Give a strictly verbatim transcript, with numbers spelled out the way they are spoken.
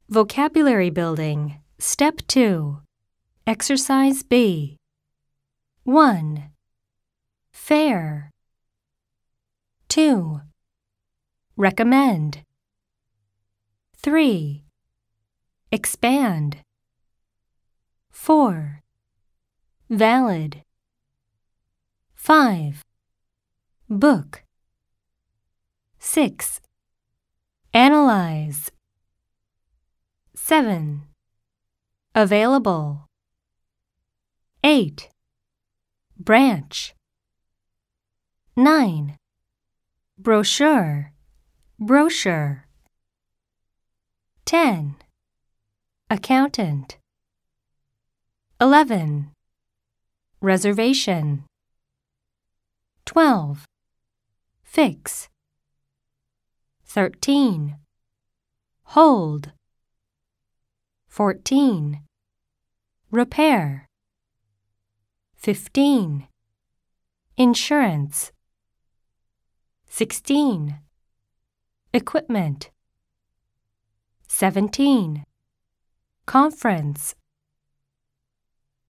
Vocabulary Building, Step two. Exercise B. one. Fair. two. Recommend. three. Expand. four. Valid. five. Book. six. Analyze. seven. Available. eight. Branch. nine. Brochure. Brochure. ten. Accountant. eleven. Reservation. twelve. Fix. thirteen. Hold. fourteen. Repair. fifteen. Insurance. sixteen. Equipment. seventeen. Conference.